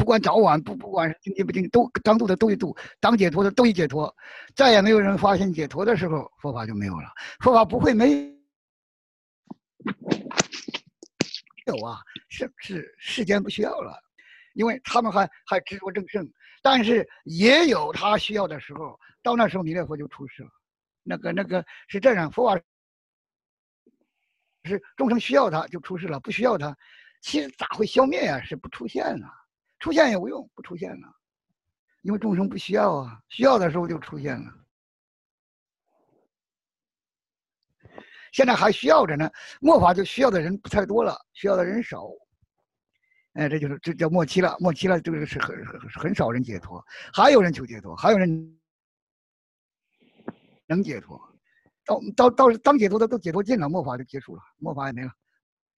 管早晚，不管是经济不经济，都当度的都一度，当解脱的都一解脱。再也没有人发现解脱的时候，佛法就没有了。佛法不会没有啊，是世间不需要了，因为他们还执着正圣，但是也有他需要的时候，到那时候弥勒佛就出世了。那个是这样，佛法是众生需要它就出世了，不需要它，其实咋会消灭呀？是不出现了，出现也无用，不出现了，因为众生不需要啊，需要的时候就出现了。现在还需要着呢，末法就需要的人不太多了，需要的人少。哎，这叫末期了，末期了，就是很少人解脱，还有人求解脱，还有人能解脱。当解脱的都解脱尽了，末法就结束了，末法也没了。